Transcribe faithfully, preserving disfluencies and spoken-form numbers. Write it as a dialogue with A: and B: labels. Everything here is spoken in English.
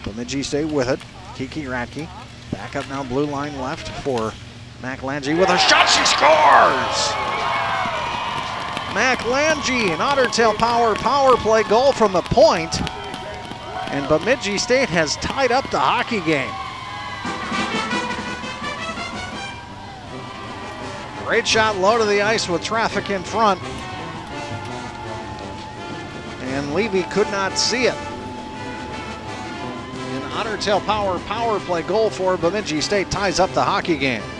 A: Bemidji State with it. Kiki Radke. Back up now, blue line left for McLangy with a shot. She scores! McLangy, an Otter Tail Power power play goal from the point. And Bemidji State has tied up the hockey game. Great shot low to the ice with traffic in front. And Levy could not see it. An Otter Tail Power power play goal for Bemidji State ties up the hockey game.